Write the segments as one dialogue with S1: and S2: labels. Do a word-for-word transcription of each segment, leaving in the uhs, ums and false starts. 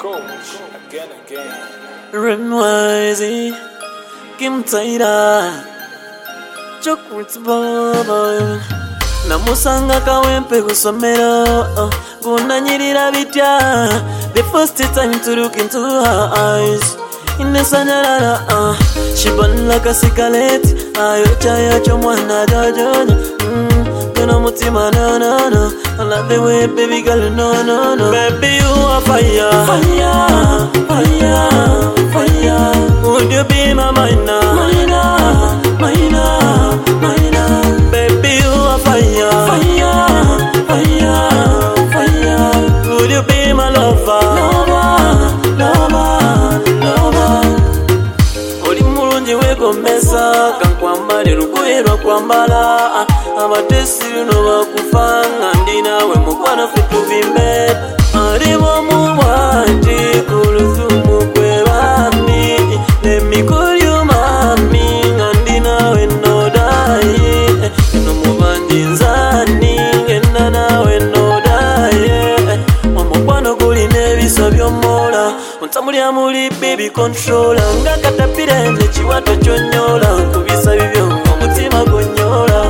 S1: Coach again again.
S2: Renwise Kim Taira Chocolate Baba Namusanga kawempe gusomero Gunanyirira bitya. The first time to look into her eyes in the sanyarara uh, she burn like a cigarette. Ayo chaya chomwana jojo. Mm, gonna mutima no no no. I love the way baby girl no no no. Baby you are fire, fire, fire, fire. Would you be my mina, mina, mina, mina? Baby you are fire, fire, fire, fire. Would you be my lover, lover, lover, lover? Oli mulungi wegomesa kankwambale lugoye lwakwambala abatesi luno bakufanga ndi nawe mukwana ffe tuvimbe aliwo mubwati ku lusumu gwe bambi let me call you mami nga ndi nawe no die eno mubanji nzani ngenda nawe no die omukwano gulina ebisa by'omola ontamulya muli baby controller nga katapira nze kiwato kyonyola nkubisa bibyo omutima gonyola.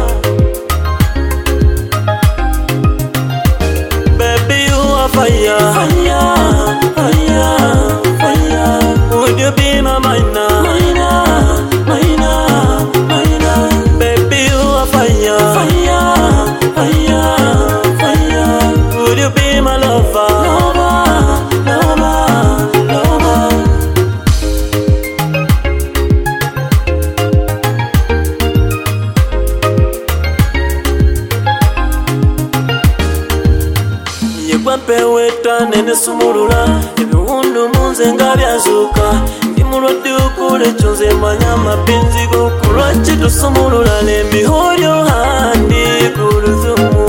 S2: Baby you are fire, fire, fire, fire. Would you be my mina, mina, mina, mina? Baby you are fire, fire, fire, fire. Would you be my lover, lover, lover, lover? Yegwapeweta nene sumulula ebiwundu munze nga byazuuka ndi mulwadde okula ekyo nze manya amapenzi go kulwaki tusumulula n'emiholyo handi ku lusumu